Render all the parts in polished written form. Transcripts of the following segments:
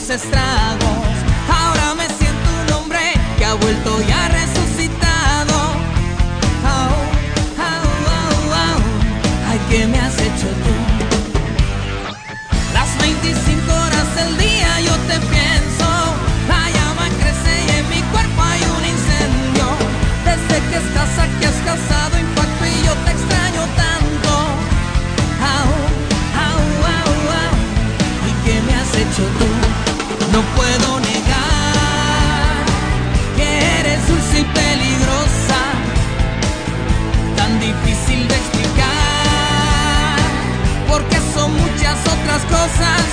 los estragos. Ahora me siento un hombre que ha vuelto y ha resucitado. Oh, oh, oh, oh. Ay, ¿qué me has hecho tú? Las 25 horas del día yo te pienso. La llama crece y en mi cuerpo hay un incendio. Desde que estás aquí has causado impacto y yo te extraño tanto. Au, au, au, au. ¿Y qué me has hecho tú? No puedo negar que eres dulce y peligrosa, tan difícil de explicar, porque son muchas otras cosas,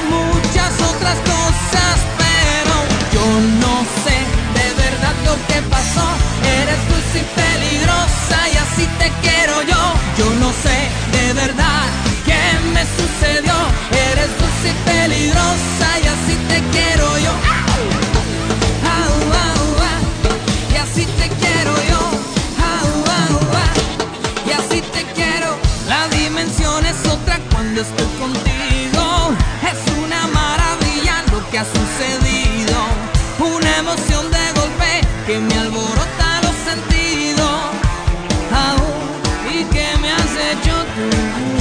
pero yo no sé de verdad lo que pasó. Eres dulce y peligrosa y así te quiero yo. Yo no sé de verdad qué me sucedió. Eres dulce y peligrosa y así te quiero yo. Au, au, au. Y así te quiero yo. Au, au, au. Y así te quiero. La dimensión es otra cuando estoy contigo. Es una maravilla lo que ha sucedido. Una emoción de golpe que me alborota los sentidos. Au, ¿y qué me has hecho tú?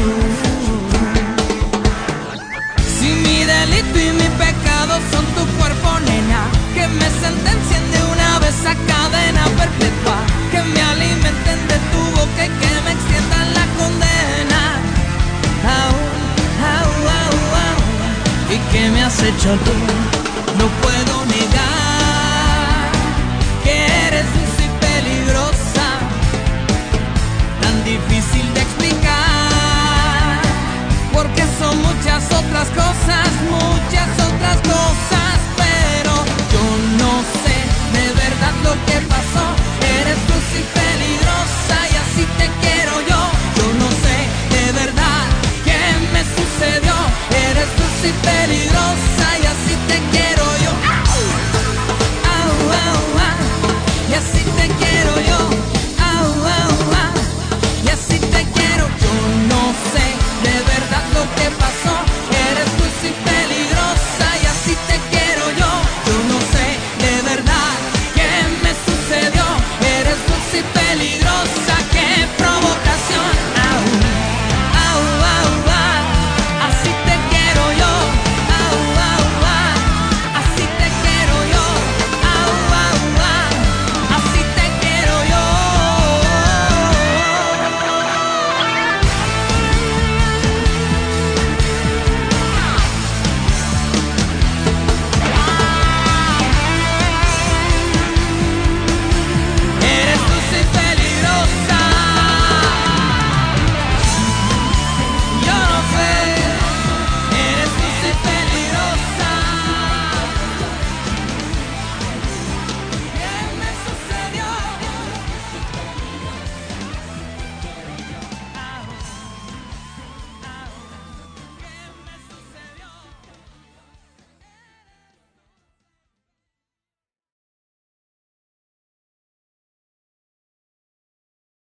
Si mi delito y mi pecado son tu cuerpo, nena, que me sentencien de una vez a cadena perpetua, que me alimenten de tu boca y que me extiendan la condena. Au, au, au, au. ¿Y qué me has hecho tú? No puedo